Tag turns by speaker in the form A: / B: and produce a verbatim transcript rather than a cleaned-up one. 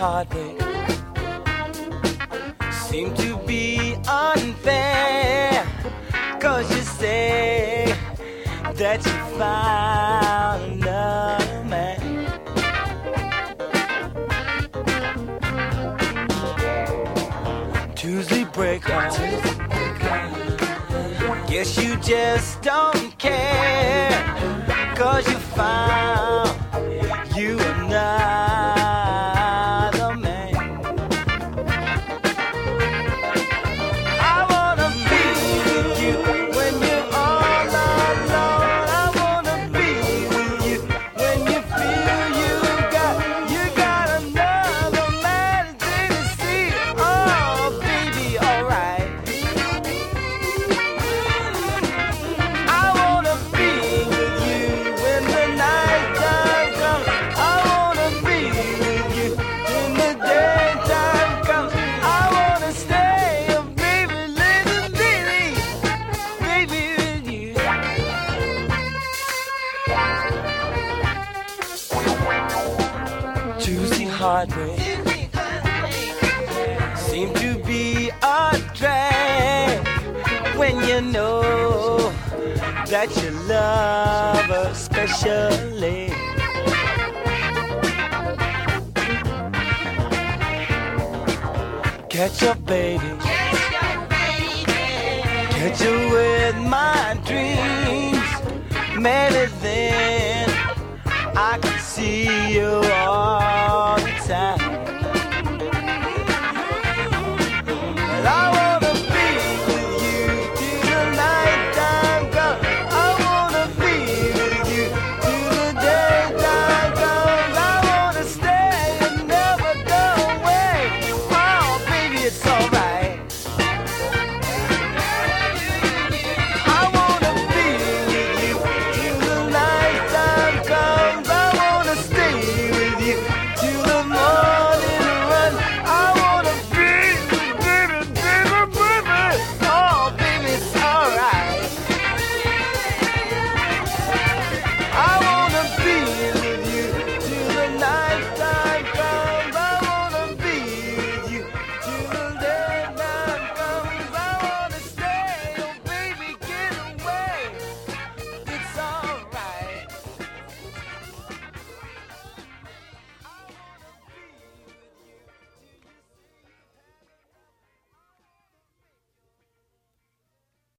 A: heartbreak seem to be unfair, 'cause you say that you found another man. Tuesday break up, guess you just don't care, 'cause you found you another man. I wanna be with you when you're all alone. I wanna be with you when you feel you got you got another man to take to see. Oh baby, alright. I wanna be with you when the night time comes. I wanna be with you when the daytime comes. I wanna stay, oh baby, little baby, baby with you. Tuesday heartbreak seem to be a drag when you know that you love her specially. Catch up, baby. Catch you with my dreams. Maybe then I can see you all the time. But I